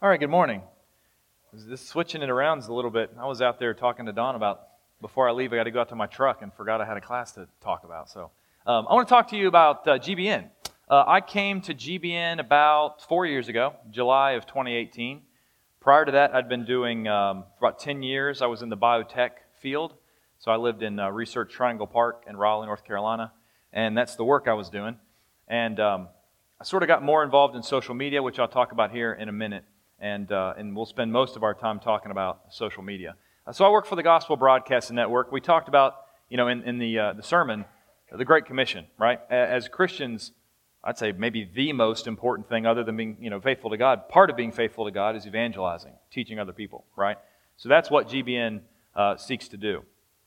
All right, good morning. This switching it around is a little bit. I was out there talking to Don about, before I leave, I got to go out to my truck and forgot I had a class to talk about. So I want to talk to you about GBN. I came to GBN about 4 years ago, July of 2018. Prior to that, I'd been doing, for about 10 years, I was in the biotech field. So I lived in Research Triangle Park in Raleigh, North Carolina, and that's the work I was doing. And I sort of got more involved in social media, which I'll talk about here in a minute. And we'll spend most of our time talking about social media. So I work for the Gospel Broadcasting Network. We talked about, in the sermon, the Great Commission, right? As Christians, I'd say maybe the most important thing other than being, faithful to God. Part of being faithful to God is evangelizing, teaching other people, right? So that's what GBN seeks to do.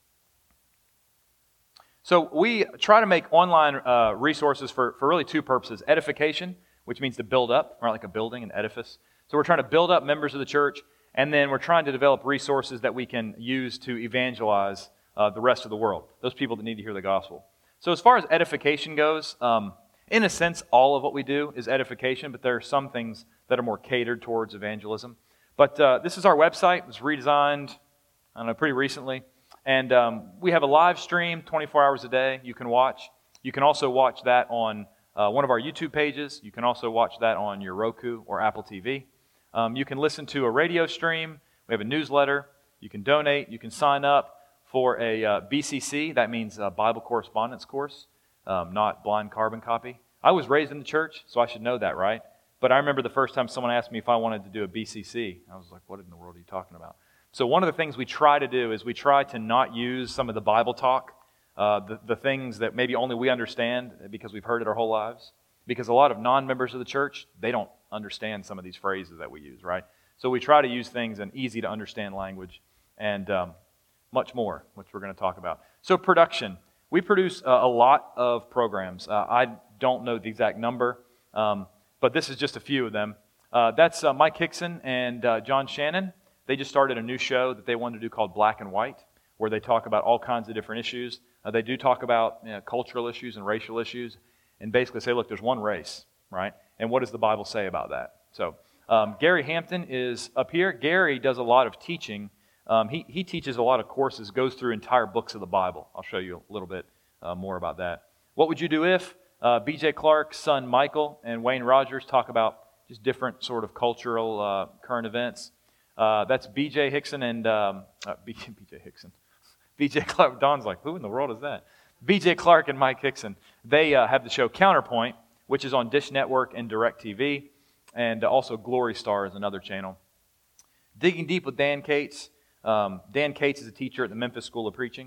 So we try to make online resources for really two purposes. Edification, which means to build up, right, like a building, an edifice. So we're trying to build up members of the church, and then we're trying to develop resources that we can use to evangelize the rest of the world, those people that need to hear the gospel. So as far as edification goes, in a sense, all of what we do is edification, but there are some things that are more catered towards evangelism. But this is our website. It was redesigned, pretty recently. And we have a live stream 24 hours a day you can watch. You can also watch that on one of our YouTube pages. You can also watch that on your Roku or Apple TV. You can listen to a radio stream. We have a newsletter. You can donate. You can sign up for a BCC. That means a Bible correspondence course, not blind carbon copy. I was raised in the church, so I should know that, right? But I remember the first time someone asked me if I wanted to do a BCC. I was like, what in the world are you talking about? So one of the things we try to do is we try to not use some of the Bible talk, the things that maybe only we understand because we've heard it our whole lives. Because a lot of non-members of the church, they don't understand some of these phrases that we use, right? So we try to use things in easy-to-understand language and much more, which we're going to talk about. So production. We produce a lot of programs. I don't know the exact number, but this is just a few of them. That's Mike Hickson and John Shannon. They just started a new show that they wanted to do called Black and White, where they talk about all kinds of different issues. They do talk about cultural issues and racial issues, and basically say, look, there's one race, right? And what does the Bible say about that? So Gary Hampton is up here. Gary does a lot of teaching. He teaches a lot of courses, goes through entire books of the Bible. I'll show you a little bit more about that. What would you do if B.J. Clark's son Michael and Wayne Rogers talk about just different sort of cultural current events? That's B.J. Hickson and B.J. Hickson. B.J. Clark. Don's like, who in the world is that? B.J. Clark and Mike Hickson. They have the show Counterpoint, which is on Dish Network and DirecTV, and also Glory Star is another channel. Digging Deep with Dan Cates. Dan Cates is a teacher at the Memphis School of Preaching.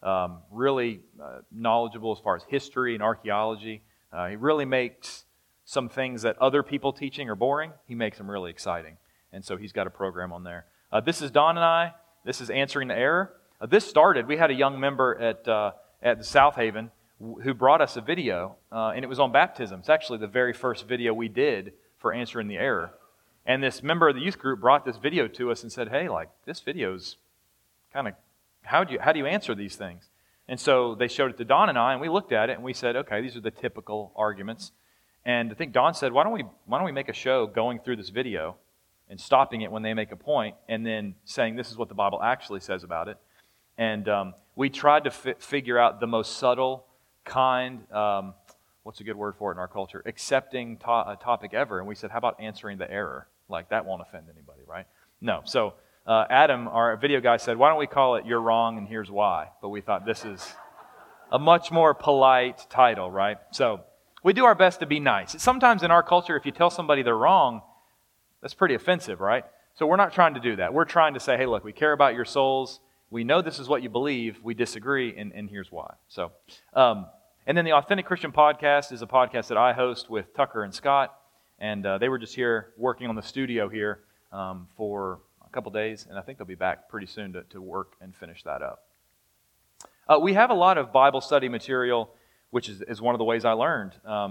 Really knowledgeable as far as history and archaeology. He really makes some things that other people teaching are boring. He makes them really exciting. And so he's got a program on there. This is Don and I. This is Answering the Error. This started, we had a young member at the South Haven who brought us a video, and it was on baptism. It's actually the very first video we did for Answering the Error. And this member of the youth group brought this video to us and said, hey, this video's kind of, how do you answer these things? And so they showed it to Don and I, and we looked at it, and we said, okay, these are the typical arguments. And I think Don said, why don't we make a show going through this video and stopping it when they make a point, and then saying this is what the Bible actually says about it. And we tried to figure out the most subtle, kind, what's a good word for it in our culture, accepting topic ever. And we said, how about answering the error? That won't offend anybody, right? No. So Adam, our video guy, said, why don't we call it You're Wrong and Here's Why? But we thought this is a much more polite title, right? So we do our best to be nice. Sometimes in our culture, if you tell somebody they're wrong, that's pretty offensive, right? So we're not trying to do that. We're trying to say, hey, look, we care about your souls. We know this is what you believe. We disagree, and here's why. So, and then the Authentic Christian Podcast is a podcast that I host with Tucker and Scott, and they were just here working on the studio here for a couple days, and I think they'll be back pretty soon to work and finish that up. We have a lot of Bible study material, which is one of the ways I learned.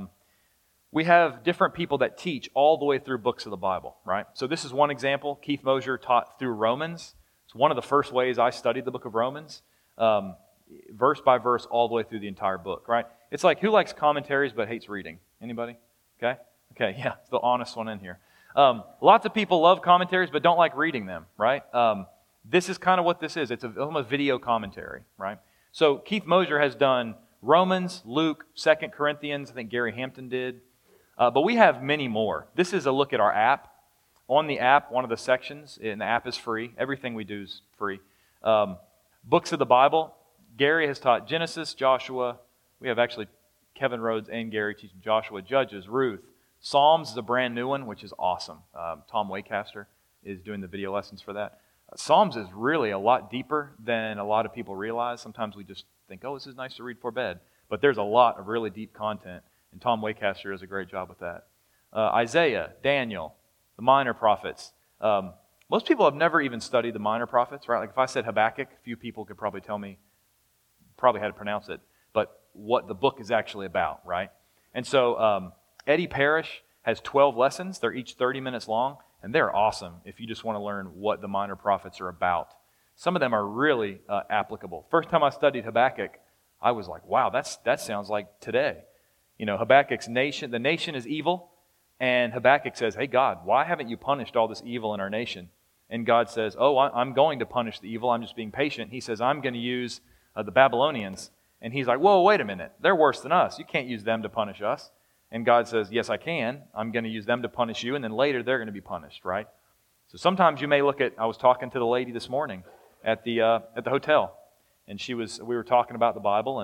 We have different people that teach all the way through books of the Bible, right? So this is one example. Keith Mosier taught through Romans. It's one of the first ways I studied the book of Romans, verse by verse, all the way through the entire book, right? It's like, who likes commentaries but hates reading? Anybody? Okay, yeah, it's the honest one in here. Lots of people love commentaries but don't like reading them, right? This is kind of what this is. It's almost video commentary, right? So Keith Mosier has done Romans, Luke, 2 Corinthians. I think Gary Hampton did. But we have many more. This is a look at our app. On the app, one of the sections, and the app is free. Everything we do is free. Books of the Bible. Gary has taught Genesis, Joshua. We have actually Kevin Rhodes and Gary teaching Joshua, Judges, Ruth. Psalms is a brand new one, which is awesome. Tom Waycaster is doing the video lessons for that. Psalms is really a lot deeper than a lot of people realize. Sometimes we just think, oh, this is nice to read for bed. But there's a lot of really deep content, and Tom Waycaster does a great job with that. Isaiah, Daniel, the minor prophets. Most people have never even studied the minor prophets, right? Like if I said Habakkuk, a few people could probably tell me probably how to pronounce it, but what the book is actually about, right? And so Eddie Parrish has 12 lessons. They're each 30 minutes long, and they're awesome if you just want to learn what the minor prophets are about. Some of them are really applicable. First time I studied Habakkuk, I was like, wow, that sounds like today. You know, Habakkuk's nation, the nation is evil, and Habakkuk says, hey, God, why haven't you punished all this evil in our nation? And God says, oh, I'm going to punish the evil. I'm just being patient. He says, I'm going to use the Babylonians. And he's like, whoa, wait a minute. They're worse than us. You can't use them to punish us. And God says, yes, I can. I'm going to use them to punish you, and then later they're going to be punished, right? So sometimes you may look at, I was talking to the lady this morning at the hotel, and we were talking about the Bible,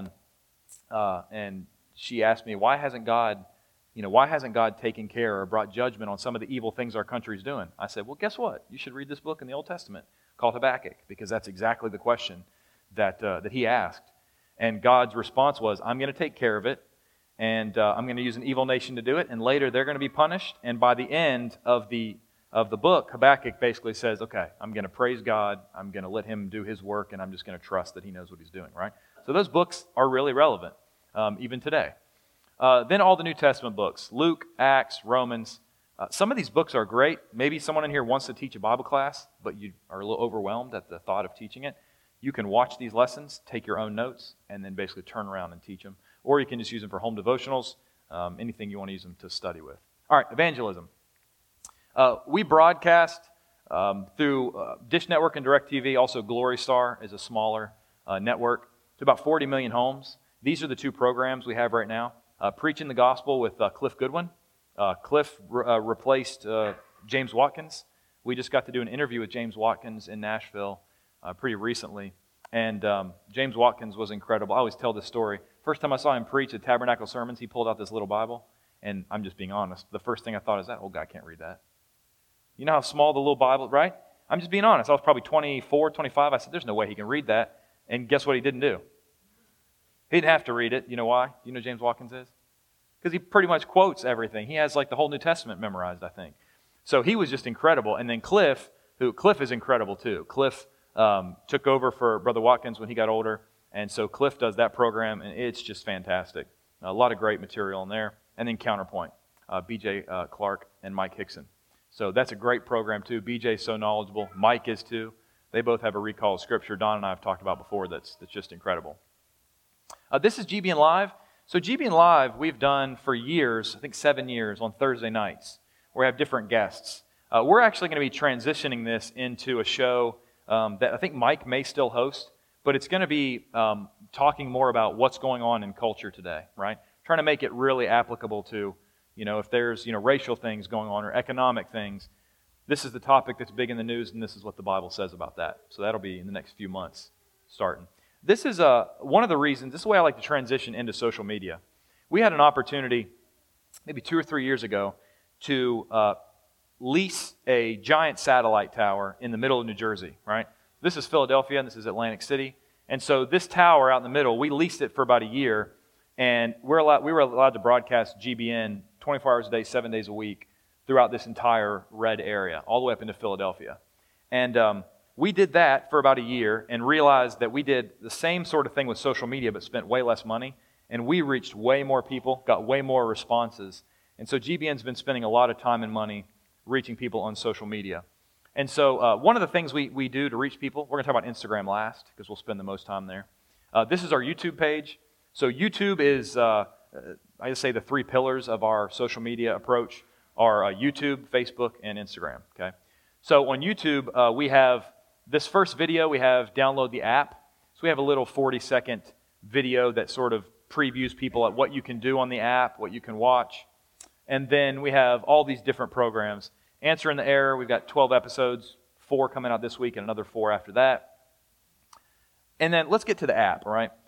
and she asked me, why hasn't God taken care or brought judgment on some of the evil things our country's doing? I said, well, guess what? You should read this book in the Old Testament called Habakkuk, because that's exactly the question that he asked. And God's response was, I'm going to take care of it, and I'm going to use an evil nation to do it, and later they're going to be punished. And by the end of the book, Habakkuk basically says, okay, I'm going to praise God, I'm going to let him do his work, and I'm just going to trust that he knows what he's doing, right? So those books are really relevant, even today. Then all the New Testament books, Luke, Acts, Romans. Some of these books are great. Maybe someone in here wants to teach a Bible class, but you are a little overwhelmed at the thought of teaching it. You can watch these lessons, take your own notes, and then basically turn around and teach them. Or you can just use them for home devotionals, anything you want to use them to study with. All right, evangelism. We broadcast through Dish Network and DirecTV. Also, Glory Star is a smaller network to about 40 million homes. These are the two programs we have right now. Preaching the Gospel with Cliff Goodwin. Cliff replaced James Watkins. We just got to do an interview with James Watkins in Nashville pretty recently. And James Watkins was incredible. I always tell this story. First time I saw him preach at Tabernacle Sermons, he pulled out this little Bible. And I'm just being honest. The first thing I thought is that old guy can't read that. You know how small the little Bible, right? I'm just being honest. I was probably 24, 25. I said, there's no way he can read that. And guess what he didn't do? He didn't have to read it. You know why? You know who James Watkins is? Because he pretty much quotes everything. He has like the whole New Testament memorized, I think. So he was just incredible. And then Cliff is incredible too. Cliff took over for Brother Watkins when he got older. And so Cliff does that program, and it's just fantastic. A lot of great material in there. And then Counterpoint, B.J. Clark and Mike Hickson. So that's a great program too. B.J.'s so knowledgeable. Mike is too. They both have a recall of Scripture Don and I have talked about before that's just incredible. This is GBN Live. So GBN Live we've done for years, I think 7 years, on Thursday nights, where we have different guests. We're actually going to be transitioning this into a show that I think Mike may still host, but it's going to be talking more about what's going on in culture today, right? Trying to make it really applicable to, if there's, racial things going on or economic things. This is the topic that's big in the news, and this is what the Bible says about that. So that'll be in the next few months starting. This is one of the reasons, this is the way I like to transition into social media. We had an opportunity maybe 2 or 3 years ago to lease a giant satellite tower in the middle of New Jersey, right? This is Philadelphia and this is Atlantic City. And so this tower out in the middle, we leased it for about a year, and we were allowed to broadcast GBN 24 hours a day, 7 days a week throughout this entire red area, all the way up into Philadelphia. And we did that for about a year and realized that we did the same sort of thing with social media but spent way less money, and we reached way more people, got way more responses. And so GBN's been spending a lot of time and money reaching people on social media. And so one of the things we do to reach people, we're going to talk about Instagram last because we'll spend the most time there. This is our YouTube page. So YouTube is, I just say the 3 pillars of our social media approach are YouTube, Facebook, and Instagram. Okay. So on YouTube, we have this first video. We have download the app. So we have a little 40-second video that sort of previews people at what you can do on the app, what you can watch. And then we have all these different programs. Answer in the Error, we've got 12 episodes, 4 coming out this week and another 4 after that. And then let's get to the app, all right?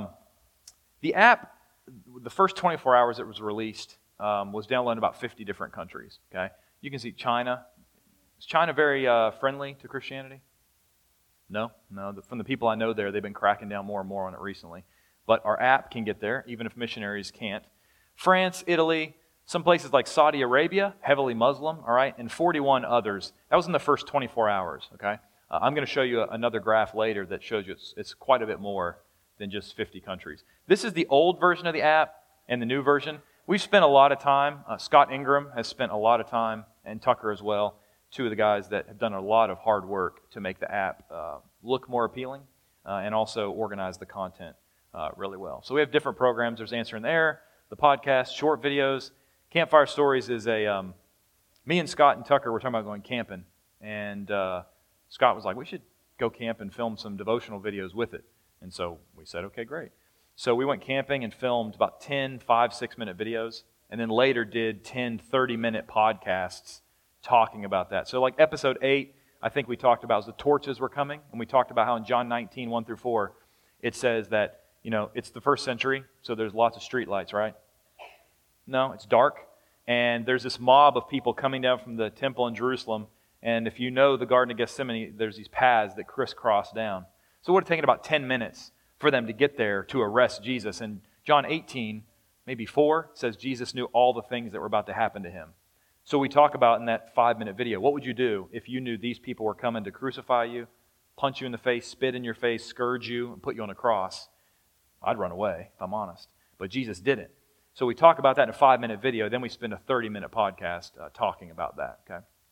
The app, the first 24 hours it was released, was downloaded in about 50 different countries, okay? You can see China. Is China very friendly to Christianity? No. From the people I know there, they've been cracking down more and more on it recently. But our app can get there, even if missionaries can't. France, Italy, some places like Saudi Arabia, heavily Muslim, all right, and 41 others. That was in the first 24 hours, okay? I'm going to show you another graph later that shows you it's quite a bit more than just 50 countries. This is the old version of the app and the new version. We've spent a lot of time. Scott Ingram has spent a lot of time, and Tucker as well, 2 of the guys that have done a lot of hard work to make the app look more appealing and also organize the content really well. So we have different programs. There's Answer in the Error, the podcast, short videos. Campfire Stories is me and Scott and Tucker were talking about going camping, and Scott was like, we should go camp and film some devotional videos with it. And so we said, okay, great. So we went camping and filmed about 10 5-6-minute videos, and then later did 10 30-minute podcasts talking about that. So like episode 8, I think we talked about the torches were coming, and we talked about how in John 19, 1 through 4, it says that, it's the first century, so there's lots of street lights, right? No, it's dark, and there's this mob of people coming down from the temple in Jerusalem, and if you know the Garden of Gethsemane, there's these paths that crisscross down. So it would have taken about 10 minutes for them to get there to arrest Jesus. And John 18, maybe 4, says Jesus knew all the things that were about to happen to him. So we talk about in that 5-minute video, what would you do if you knew these people were coming to crucify you, punch you in the face, spit in your face, scourge you, and put you on a cross? I'd run away, if I'm honest. But Jesus didn't. So we talk about that in a 5-minute video, then we spend a 30-minute podcast talking about that,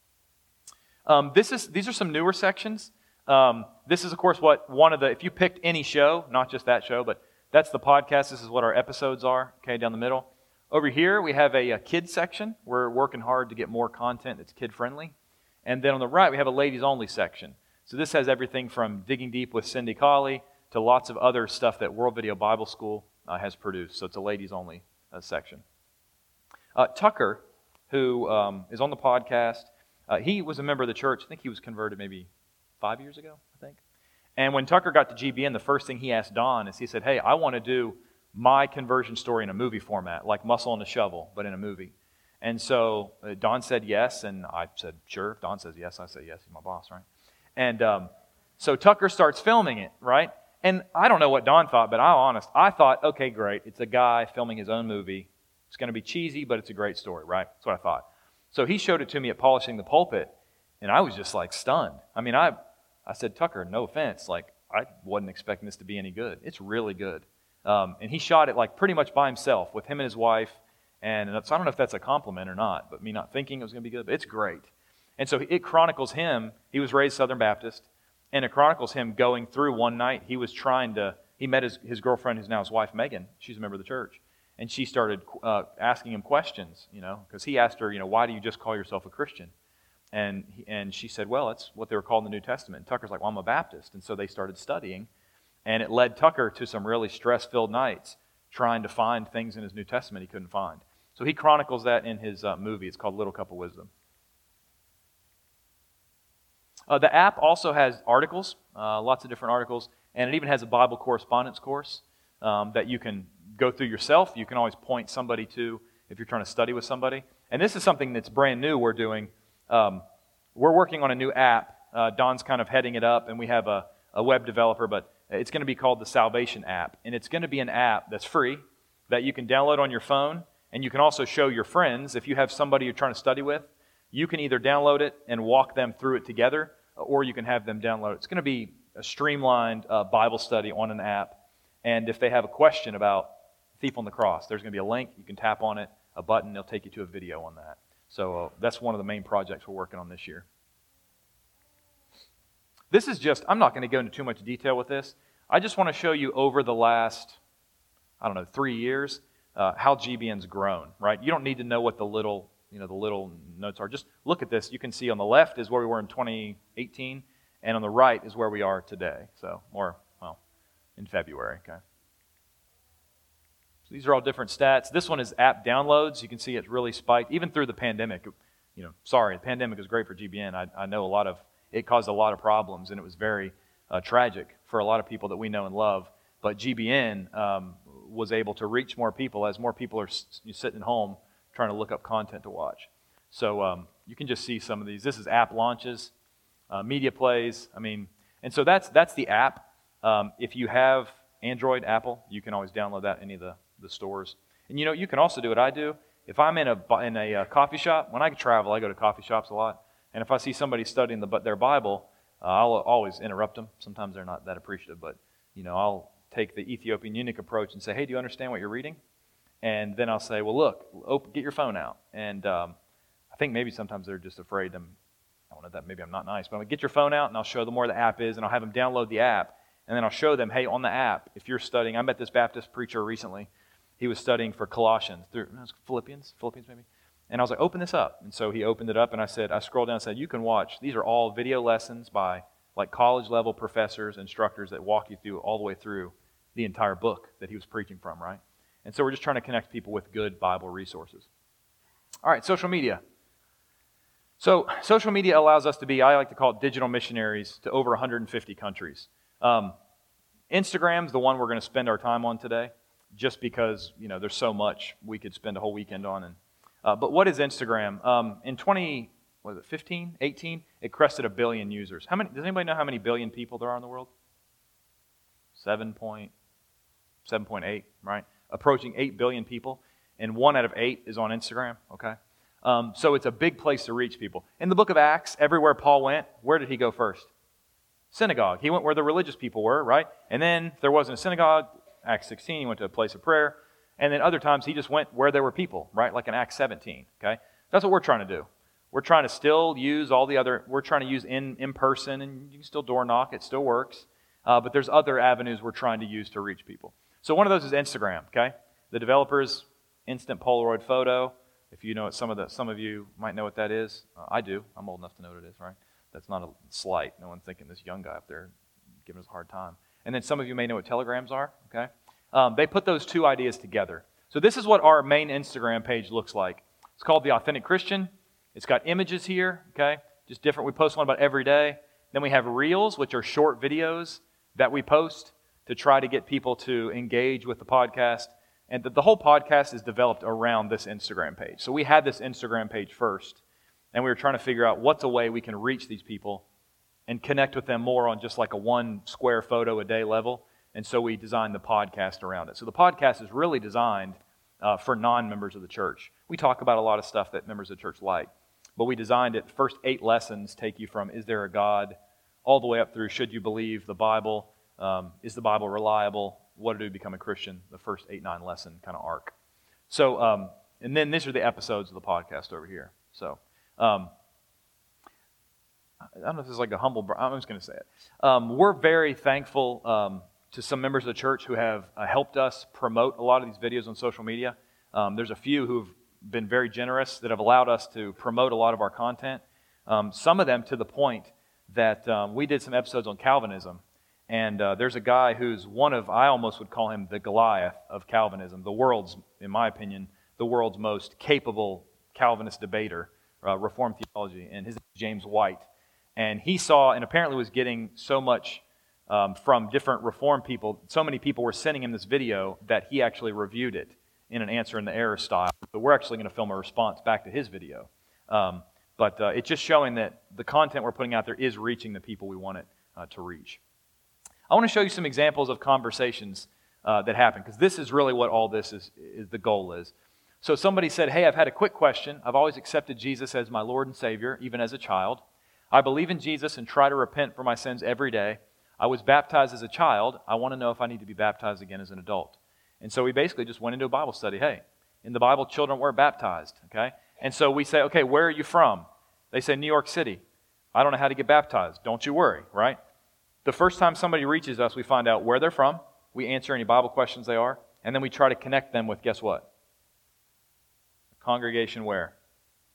okay? These are some newer sections. This is, of course, if you picked any show, not just that show, but that's the podcast. This is what our episodes are, okay, down the middle. Over here, we have a kids section. We're working hard to get more content that's kid-friendly. And then on the right, we have a ladies-only section. So this has everything from Digging Deep with Cindy Colley to lots of other stuff that World Video Bible School has produced. So it's a ladies-only section. Tucker, who is on the podcast, he was a member of the church. I think he was converted maybe 5 years ago, I think. And when Tucker got to GBN, the first thing he asked Don is he said, hey, I want to do my conversion story in a movie format, like Muscle and a Shovel, but in a movie. And so Don said yes, and I said, sure. If Don says yes, I say yes. He's my boss, right? And so Tucker starts filming it, right? And I don't know what Don thought, but I'm honest. I thought, okay, great. It's a guy filming his own movie. It's going to be cheesy, but it's a great story, right? That's what I thought. So he showed it to me at Polishing the Pulpit, and I was just like stunned. I mean, I said, Tucker, no offense, like I wasn't expecting this to be any good. It's really good. And he shot it like pretty much by himself with him and his wife. And so I don't know if that's a compliment or not, but me not thinking it was going to be good, but it's great. And so it chronicles him. He was raised Southern Baptist, and it chronicles him going through one night. He met his girlfriend, who's now his wife, Megan. She's a member of the church. And she started asking him questions, because he asked her, why do you just call yourself a Christian? And she said, well, that's what they were called in the New Testament. And Tucker's like, well, I'm a Baptist. And so they started studying. And it led Tucker to some really stress-filled nights trying to find things in his New Testament he couldn't find. So he chronicles that in his movie. It's called Little Cup of Wisdom. The app also has articles, lots of different articles, and it even has a Bible correspondence course that you can go through yourself. You can always point somebody to if you're trying to study with somebody. And this is something that's brand new we're doing. We're working on a new app. Don's kind of heading it up, and we have a web developer, but it's going to be called the Salvation app. And it's going to be an app that's free that you can download on your phone, and you can also show your friends. If you have somebody you're trying to study with, you can either download it and walk them through it together, or you can have them download it. It's going to be a streamlined Bible study on an app. And if they have a question about Thief on the Cross, there's going to be a link. You can tap on it, a button. It'll take you to a video on that. So that's one of the main projects we're working on this year. This is I'm not going to go into too much detail with this. I just want to show you over the last, 3 years, how GBN's grown, right? You don't need to know what the little the little notes are. Just look at this. You can see on the left is where we were in 2018, and on the right is where we are today. So, in February, okay? So these are all different stats. This one is app downloads. You can see it's really spiked, even through the pandemic. The pandemic is great for GBN. I know it caused a lot of problems, and it was very tragic for a lot of people that we know and love. But GBN was able to reach more people as more people are sitting at home trying to look up content to watch. So you can just see some of these. This is app launches, media plays. And so that's the app. If you have Android, Apple, you can always download that in any of the stores. And you can also do what I do. If I'm in a coffee shop, when I travel, I go to coffee shops a lot. And if I see somebody studying their Bible, I'll always interrupt them. Sometimes they're not that appreciative, but I'll take the Ethiopian eunuch approach and say, "Hey, do you understand what you're reading?" And then I'll say, "Well, look, get your phone out." And I think maybe sometimes they're just afraid. I don't know that maybe I'm not nice, but I'm gonna get your phone out, and I'll show them where the app is, and I'll have them download the app, and then I'll show them, "Hey, on the app, if you're studying," I met this Baptist preacher recently. He was studying for Colossians, Philippians maybe. And I was like, "Open this up." And so he opened it up, and I scrolled down and said, "You can watch. These are all video lessons by like college-level professors, instructors that walk you through all the way through the entire book that he was preaching from," right? And so we're just trying to connect people with good Bible resources. All right, social media. So social media allows us to be, I like to call it digital missionaries to over 150 countries. Instagram's the one we're going to spend our time on today, just because there's so much we could spend a whole weekend on. But what is Instagram? In 2015, 18, it crested 1 billion users. Does anybody know how many billion people there are in the world? 7.8, right? Approaching 8 billion people, and 1 out of 8 is on Instagram, okay? So it's a big place to reach people. In the book of Acts, everywhere Paul went, where did he go first? Synagogue. He went where the religious people were, right? And then if there wasn't a synagogue, Acts 16, he went to a place of prayer. And then other times he just went where there were people, right? Like in Acts 17, okay? That's what we're trying to do. We're trying to still use we're trying to use in person, and you can still door knock, it still works. But there's other avenues we're trying to use to reach people. So one of those is Instagram, okay? The developers, instant Polaroid photo. If you know it, some of you might know what that is. I do. I'm old enough to know what it is, right? That's not a slight. No one's thinking this young guy up there giving us a hard time. And then some of you may know what telegrams are, okay? They put those two ideas together. So this is what our main Instagram page looks like. It's called The Authentic Christian. It's got images here, okay? Just different. We post one about every day. Then we have Reels, which are short videos that we post to try to get people to engage with the podcast. And the whole podcast is developed around this Instagram page. So we had this Instagram page first, and we were trying to figure out what's a way we can reach these people and connect with them more on just like a 1 square photo a day level. And so we designed the podcast around it. So the podcast is really designed for non-members of the church. We talk about a lot of stuff that members of the church like, but we designed it. The first 8 lessons take you from is there a God, all the way up through should you believe the Bible, is the Bible reliable, what to do to become a Christian, the first 8-9 lesson kind of arc. So, and then these are the episodes of the podcast over here. So, I don't know if this is like a humble, I'm just going to say it. We're very thankful to some members of the church who have helped us promote a lot of these videos on social media. There's a few who've been very generous that have allowed us to promote a lot of our content. Some of them to the point that we did some episodes on Calvinism. And there's a guy who's I almost would call him the Goliath of Calvinism, in my opinion, the world's most capable Calvinist debater, Reformed theology, and his name is James White. And he saw, and apparently was getting so much from different Reformed people, so many people were sending him this video that he actually reviewed it in an answer in the error style. So we're actually going to film a response back to his video. But it's just showing that the content we're putting out there is reaching the people we want it to reach. I want to show you some examples of conversations that happen, because this is really what all this is the goal is. So somebody said, "Hey, I've had a quick question. I've always accepted Jesus as my Lord and Savior, even as a child. I believe in Jesus and try to repent for my sins every day. I was baptized as a child. I want to know if I need to be baptized again as an adult." And so we basically just went into a Bible study. Hey, in the Bible, children were baptized, okay? And so we say, okay, where are you from? They say, New York City. I don't know how to get baptized. Don't you worry, right? The first time somebody reaches us, we find out where they're from. We answer any Bible questions they are. And then we try to connect them with, guess what? A congregation where?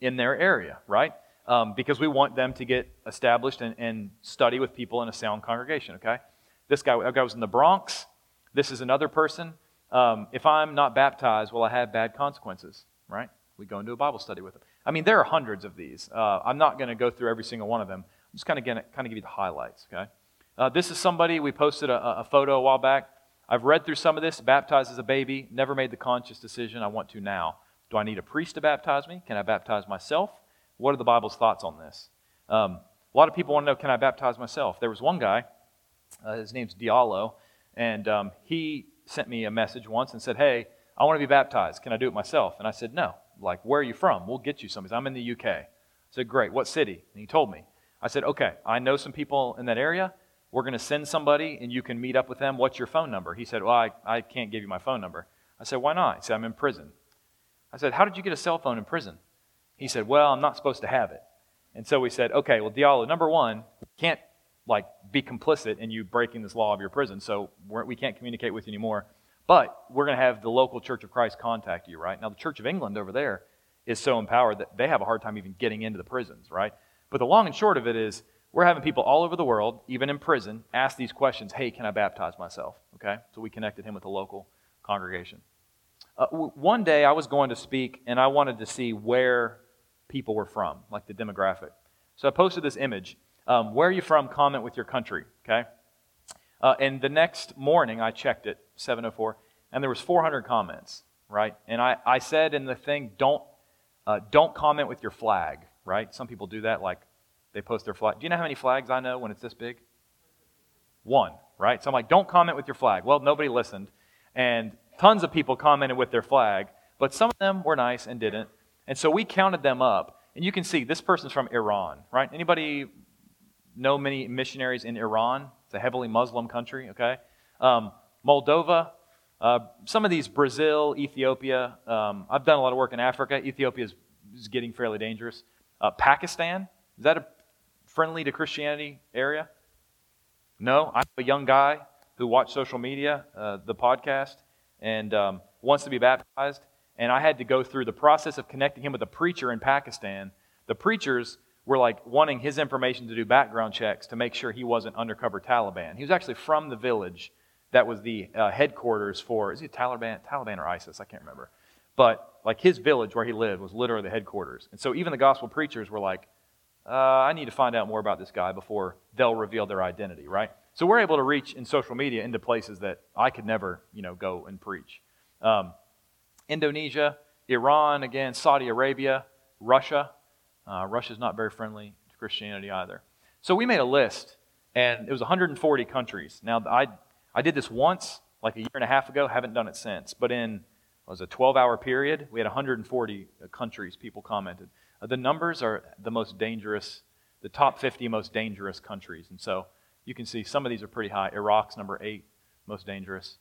in their area, right? Because we want them to get established and study with people in a sound congregation, okay? That guy was in the Bronx. This is another person. If I'm not baptized, will I have bad consequences, right? We go into a Bible study with them. I mean, there are hundreds of these. I'm not going to go through every single one of them. I'm just kind of give you the highlights, okay? This is somebody, we posted a photo a while back. I've read through some of this, baptized as a baby, never made the conscious decision. I want to now. Do I need a priest to baptize me? Can I baptize myself? What are the Bible's thoughts on this? A lot of people want to know, can I baptize myself? There was one guy, his name's Diallo, and he sent me a message once and said, hey, I want to be baptized. Can I do it myself? And I said, no. Like, where are you from? We'll get you some. He said, I'm in the UK. I said, great. What city? And he told me. I said, okay, I know some people in that area. We're going to send somebody, and you can meet up with them. What's your phone number? He said, well, I can't give you my phone number. I said, why not? He said, I'm in prison. I said, how did you get a cell phone in prison? He said, well, I'm not supposed to have it. And so we said, okay, well, Diallo, number one, can't be complicit in you breaking this law of your prison, so we can't communicate with you anymore. But we're going to have the local Church of Christ contact you, right? Now, the Church of England over there is so empowered that they have a hard time even getting into the prisons, right? But the long and short of it is we're having people all over the world, even in prison, ask these questions, hey, can I baptize myself? Okay? So we connected him with a local congregation. One day I was going to speak, and I wanted to see where people were from, like the demographic. So I posted this image. Where are you from? Comment with your country, okay? And the next morning, I checked it, 7:04, and there was 400 comments, right? And I said in the thing, don't comment with your flag, right? Some people do that, like they post their flag. Do you know how many flags I know when it's this big? One, right? So I'm like, don't comment with your flag. Well, nobody listened, and tons of people commented with their flag, but some of them were nice and didn't. And so we counted them up, and you can see this person's from Iran, right? Anybody know many missionaries in Iran? It's a heavily Muslim country, okay? Moldova, some of these, Brazil, Ethiopia. I've done a lot of work in Africa. Ethiopia is getting fairly dangerous. Pakistan, is that a friendly to Christianity area? No, I'm a young guy who watched social media, the podcast, and wants to be baptized. And I had to go through the process of connecting him with a preacher in Pakistan. The preachers were like wanting his information to do background checks to make sure he wasn't undercover Taliban. He was actually from the village that was the headquarters for, is it Taliban or ISIS? I can't remember. But like his village where he lived was literally the headquarters. And so even the gospel preachers were like, I need to find out more about this guy before they'll reveal their identity, right? So we're able to reach in social media into places that I could never, go and preach. Indonesia, Iran, again, Saudi Arabia, Russia. Russia's not very friendly to Christianity either. So we made a list, and it was 140 countries. Now, I did this once, like a year and a half ago, haven't done it since. But in a 12-hour period, we had 140 countries people commented. The numbers are the most dangerous, the top 50 most dangerous countries. And so you can see some of these are pretty high. Iraq's number 8, most dangerous.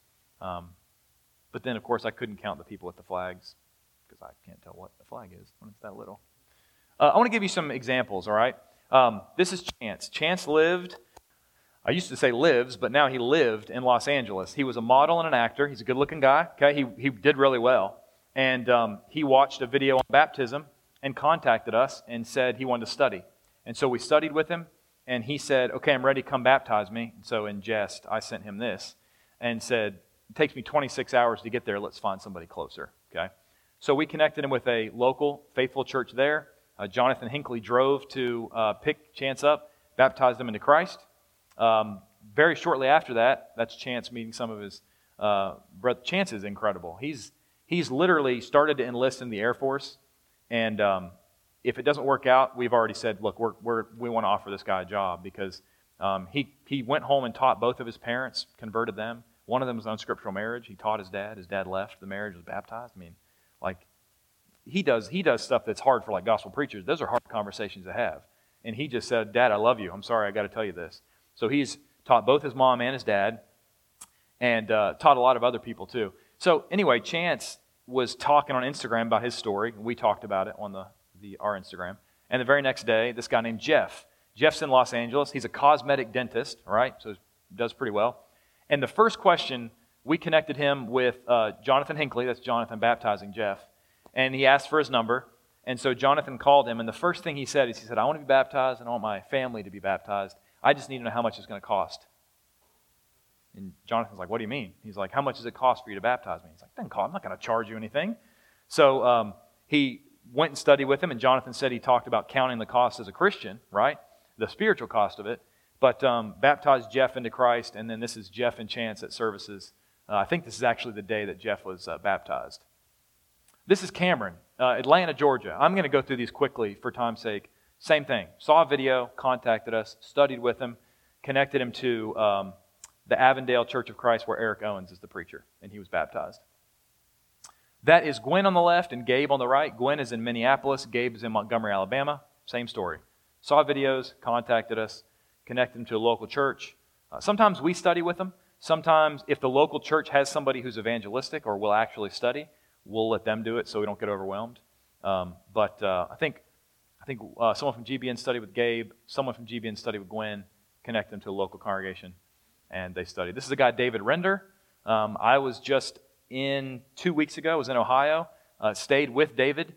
But then, of course, I couldn't count the people with the flags because I can't tell what the flag is when it's that little. I want to give you some examples, all right? This is Chance. Chance lived, I used to say lives, but now he lived in Los Angeles. He was a model and an actor. He's a good-looking guy. Okay, he did really well. And he watched a video on baptism and contacted us and said he wanted to study. And so we studied with him, and he said, okay, I'm ready to come baptize me. And so in jest, I sent him this and said, it takes me 26 hours to get there. Let's find somebody closer, okay? So we connected him with a local faithful church there. Jonathan Hinckley drove to pick Chance up, baptized him into Christ. Very shortly after that, that's Chance meeting some of his brother. Chance is incredible. He's literally started to enlist in the Air Force, and if it doesn't work out, we've already said, look, we want to offer this guy a job because he went home and taught both of his parents, converted them. One of them was unscriptural marriage. He taught his dad. His dad left. The marriage was baptized. I mean, like, he does stuff that's hard for like gospel preachers. Those are hard conversations to have. And he just said, Dad, I love you. I'm sorry, I got to tell you this. So he's taught both his mom and his dad, and taught a lot of other people too. So anyway, Chance was talking on Instagram about his story. We talked about it on our Instagram. And the very next day, this guy named Jeff. Jeff's in Los Angeles. He's a cosmetic dentist, all right? So he does pretty well. And the first question, we connected him with Jonathan Hinckley. That's Jonathan baptizing Jeff. And he asked for his number. And so Jonathan called him, and the first thing he said is, he said, I want to be baptized, and I want my family to be baptized. I just need to know how much it's going to cost. And Jonathan's like, what do you mean? He's like, how much does it cost for you to baptize me? He's like, doesn't cost. I'm not going to charge you anything. So he went and studied with him, and Jonathan said he talked about counting the cost as a Christian, right? The spiritual cost of it. But baptized Jeff into Christ, and then this is Jeff and Chance at services. I think this is actually the day that Jeff was baptized. This is Cameron, Atlanta, Georgia. I'm going to go through these quickly for time's sake. Same thing. Saw a video, contacted us, studied with him, connected him to the Avondale Church of Christ where Eric Owens is the preacher, and he was baptized. That is Gwen on the left and Gabe on the right. Gwen is in Minneapolis. Gabe is in Montgomery, Alabama. Same story. Saw videos, contacted us, connected them to a local church. Sometimes we study with them. Sometimes if the local church has somebody who's evangelistic or will actually study, we'll let them do it so we don't get overwhelmed. But I think someone from GBN studied with Gabe, someone from GBN studied with Gwen, connect them to a local congregation, and they studied. This is a guy, David Render. I was just 2 weeks ago, I was in Ohio, stayed with David.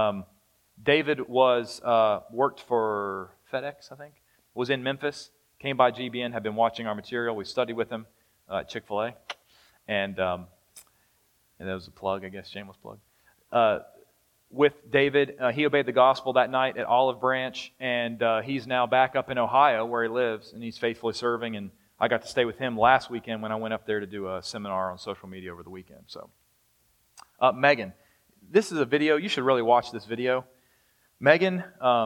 David was worked for FedEx, I think, was in Memphis, came by GBN, had been watching our material. We studied with him at Chick-fil-A, and that was a plug, I guess, shameless plug. With David, he obeyed the gospel that night at Olive Branch, and he's now back up in Ohio where he lives, and he's faithfully serving, and I got to stay with him last weekend when I went up there to do a seminar on social media over the weekend. So, Megan, this is a video. You should really watch this video. Megan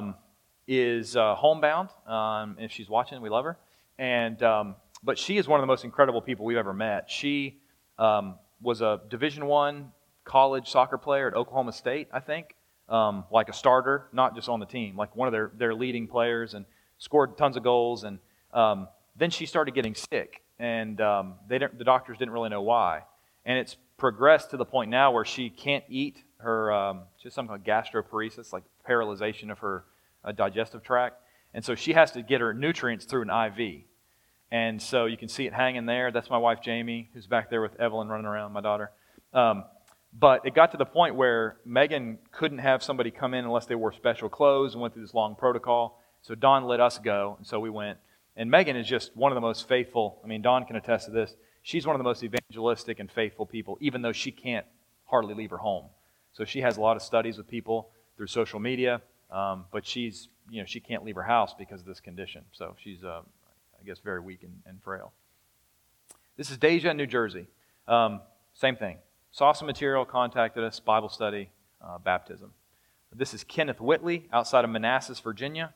is homebound. If she's watching, we love her. But she is one of the most incredible people we've ever met. She was a Division I college soccer player at Oklahoma State, I think, like a starter, not just on the team, like one of their leading players, and scored tons of goals. And then she started getting sick, and the doctors didn't really know why. And it's progressed to the point now where she can't eat. Just something called gastroparesis, like paralyzation of her digestive tract. And so she has to get her nutrients through an IV. And so you can see it hanging there. That's my wife, Jamie, who's back there with Evelyn running around, my daughter. But it got to the point where Megan couldn't have somebody come in unless they wore special clothes and went through this long protocol. So Don let us go, and so we went. And Megan is just one of the most faithful. I mean, Don can attest to this. She's one of the most evangelistic and faithful people, even though she can't hardly leave her home. So she has a lot of studies with people through social media, but she can't leave her house because of this condition. So she's, I guess, very weak and frail. This is Deja in New Jersey. Same thing. Saw some material, contacted us, Bible study, baptism. This is Kenneth Whitley outside of Manassas, Virginia.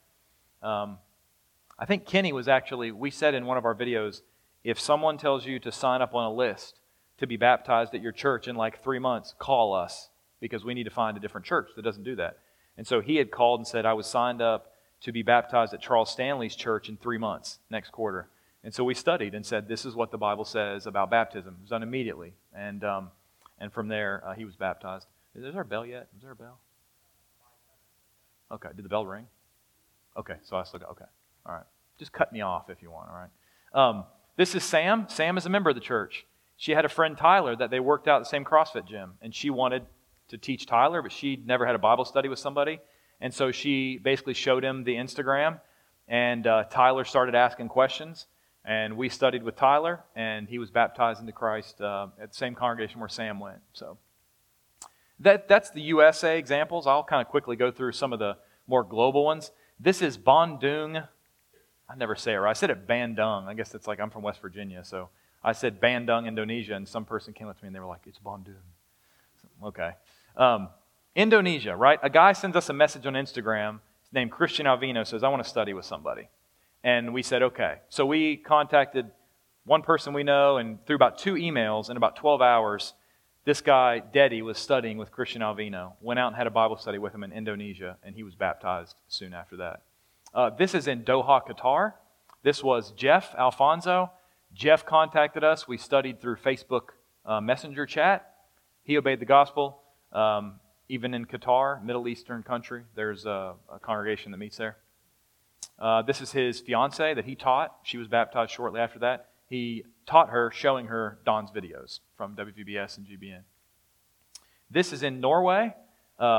I think Kenny was actually, we said in one of our videos, if someone tells you to sign up on a list to be baptized at your church in like 3 months, call us, because we need to find a different church that doesn't do that. And so he had called and said, I was signed up to be baptized at Charles Stanley's church in 3 months, next quarter. And so we studied and said, this is what the Bible says about baptism. It was done immediately. And from there, he was baptized. Is there a bell yet? Is there a bell? Okay. Did the bell ring? Okay. So I still got, okay. All right. Just cut me off if you want, all right? This is Sam. Sam is a member of the church. She had a friend, Tyler, that they worked out at the same CrossFit gym. And she wanted to teach Tyler, but she'd never had a Bible study with somebody. And so she basically showed him the Instagram. And Tyler started asking questions. And we studied with Tyler, and he was baptized into Christ at the same congregation where Sam went. So that's the USA examples. I'll kind of quickly go through some of the more global ones. This is Bandung. I never say it right. I said it Bandung. I guess it's like I'm from West Virginia, so I said Bandung, Indonesia, and some person came up to me and they were like, it's Bandung. Okay. Indonesia, right? A guy sends us a message on Instagram named Christian Alvino, says, I want to study with somebody. And we said, okay. So we contacted one person we know, and through about 2 emails in about 12 hours, this guy, Dedi, was studying with Christian Alvino, went out and had a Bible study with him in Indonesia, and he was baptized soon after that. This is in Doha, Qatar. This was Jeff Alfonso. Jeff contacted us. We studied through Facebook Messenger chat. He obeyed the gospel. Even in Qatar, Middle Eastern country, there's a congregation that meets there. This is his fiancée that he taught. She was baptized shortly after that. He taught her, showing her Don's videos from WVBS and GBN. This is in Norway.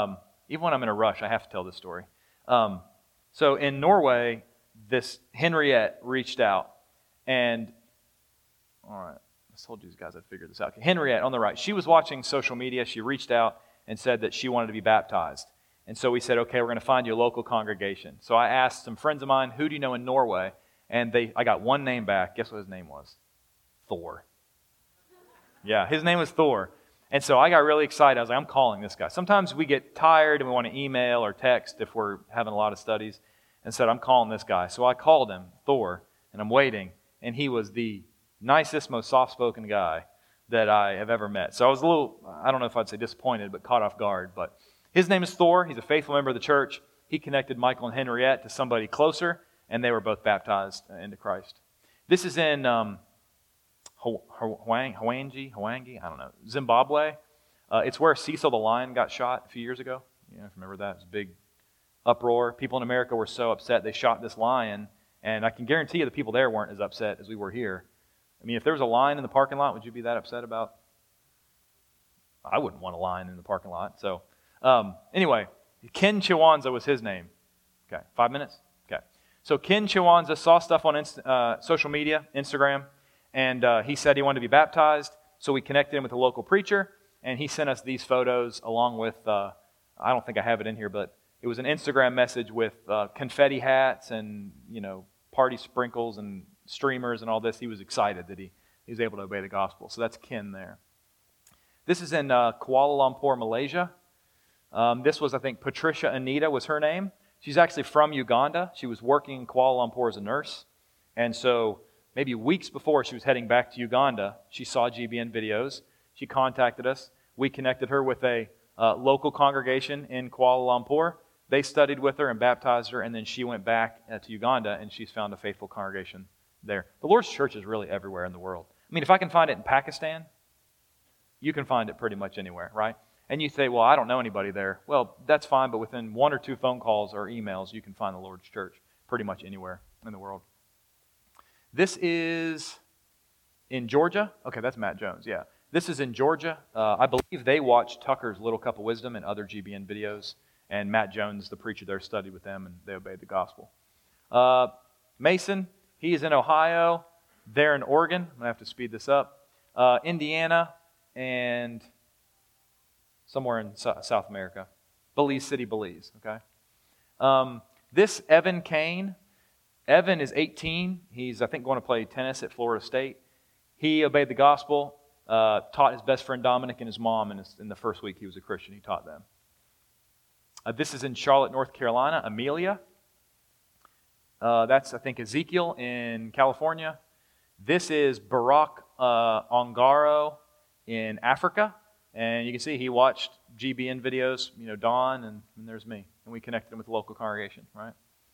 even when I'm in a rush, I have to tell this story. So in Norway, this Henriette reached out, and all right, I told you guys I'd figured this out. Henriette on the right, she was watching social media. She reached out and said that she wanted to be baptized. And so we said, okay, we're going to find you a local congregation. So I asked some friends of mine, who do you know in Norway? And I got one name back. Guess what his name was? Thor. Yeah, his name was Thor. And so I got really excited. I was like, I'm calling this guy. Sometimes we get tired and we want to email or text if we're having a lot of studies. And said, I'm calling this guy. So I called him, Thor, and I'm waiting. And he was the nicest, most soft-spoken guy that I have ever met. So I was a little, I don't know if I'd say disappointed, but caught off guard. But his name is Thor. He's a faithful member of the church. He connected Michael and Henriette to somebody closer, and they were both baptized into Christ. This is in Hwangi, I don't know, Zimbabwe. It's where Cecil the lion got shot a few years ago. You know, remember that? It was a big uproar. People in America were so upset they shot this lion, and I can guarantee you the people there weren't as upset as we were here. I mean, if there was a lion in the parking lot, would you be that upset about? I wouldn't want a lion in the parking lot. So anyway, Ken Chiwanza was his name. Okay, 5 minutes? Okay. So Ken Chiwanza saw stuff on social media, Instagram, and he said he wanted to be baptized. So we connected him with a local preacher, and he sent us these photos along with, I don't think I have it in here, but it was an Instagram message with confetti hats and, party sprinkles and streamers and all this. He was excited that he was able to obey the gospel. So that's Ken there. This is in Kuala Lumpur, Malaysia. This was, I think, Patricia Anita was her name. She's actually from Uganda. She was working in Kuala Lumpur as a nurse. And so maybe weeks before she was heading back to Uganda, she saw GBN videos. She contacted us. We connected her with a local congregation in Kuala Lumpur. They studied with her and baptized her, and then she went back to Uganda, and she's found a faithful congregation there. The Lord's church is really everywhere in the world. I mean, if I can find it in Pakistan, you can find it pretty much anywhere, right? And you say, well, I don't know anybody there. Well, that's fine, but within 1 or 2 phone calls or emails, you can find the Lord's church pretty much anywhere in the world. This is in Georgia. Okay, that's Matt Jones, yeah. This is in Georgia. I believe they watched Tucker's Little Cup of Wisdom and other GBN videos, and Matt Jones, the preacher there, studied with them, and they obeyed the gospel. Mason, he is in Ohio. They're in Oregon. I'm going to have to speed this up. Indiana, and somewhere in South America. Belize City, Belize, okay? This Evan Kane, Evan is 18. He's, I think, going to play tennis at Florida State. He obeyed the gospel, taught his best friend Dominic and his mom in the first week he was a Christian. He taught them. This is in Charlotte, North Carolina, Amelia. That's, I think, Ezekiel in California. This is Barack Ongaro in Africa. And you can see he watched GBN videos, Don, and there's me. And we connected him with the local congregation, right?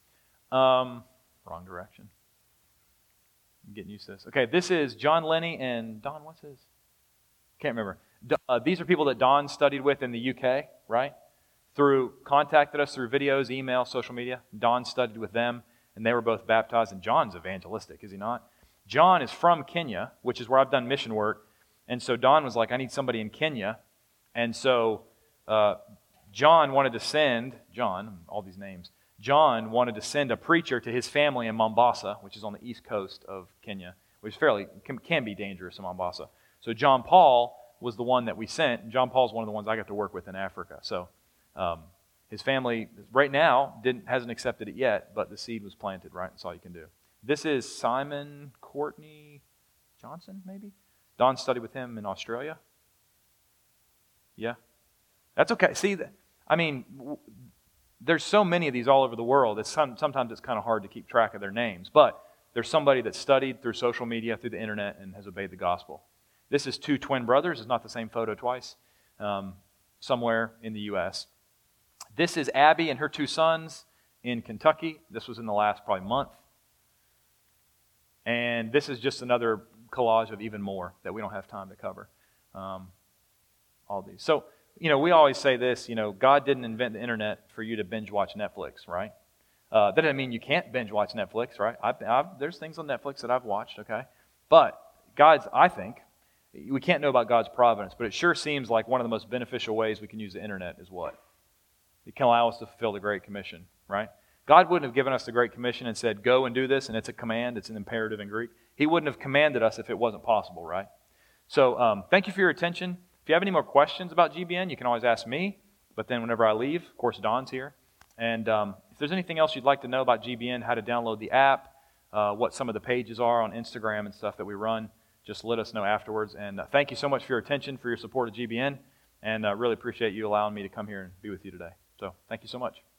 Wrong direction. I'm getting used to this. Okay, this is John Lenny and Don, what's his? Can't remember. These are people that Don studied with in the UK, right? Contacted us through videos, email, social media. Don studied with them, and they were both baptized. And John's evangelistic, is he not? John is from Kenya, which is where I've done mission work. And so Don was like, I need somebody in Kenya. And so John wanted to send a preacher to his family in Mombasa, which is on the east coast of Kenya, which can be dangerous in Mombasa. So John Paul was the one that we sent. And John Paul's one of the ones I got to work with in Africa. So his family, right now, hasn't accepted it yet, but the seed was planted, right? That's all you can do. This is Simon Courtney Johnson, maybe? Don studied with him in Australia. Yeah. That's okay. See, there's so many of these all over the world. Sometimes it's kind of hard to keep track of their names. But there's somebody that studied through social media, through the internet, and has obeyed the gospel. This is 2 twin brothers. It's not the same photo twice. Somewhere in the U.S. This is Abby and her 2 sons in Kentucky. This was in the last probably month. And this is just another collage of even more that we don't have time to cover. All these. So, we always say this, God didn't invent the internet for you to binge watch Netflix, right? That doesn't mean you can't binge watch Netflix, right? There's things on Netflix that I've watched, okay? But I think, we can't know about God's providence, but it sure seems like one of the most beneficial ways we can use the internet is what? It can allow us to fulfill the Great Commission, right? God wouldn't have given us the Great Commission and said, go and do this, and it's a command, it's an imperative in Greek. He wouldn't have commanded us if it wasn't possible, right? So thank you for your attention. If you have any more questions about GBN, you can always ask me. But then whenever I leave, of course, Don's here. And if there's anything else you'd like to know about GBN, how to download the app, what some of the pages are on Instagram and stuff that we run, just let us know afterwards. And thank you so much for your attention, for your support of GBN. And really appreciate you allowing me to come here and be with you today. So thank you so much.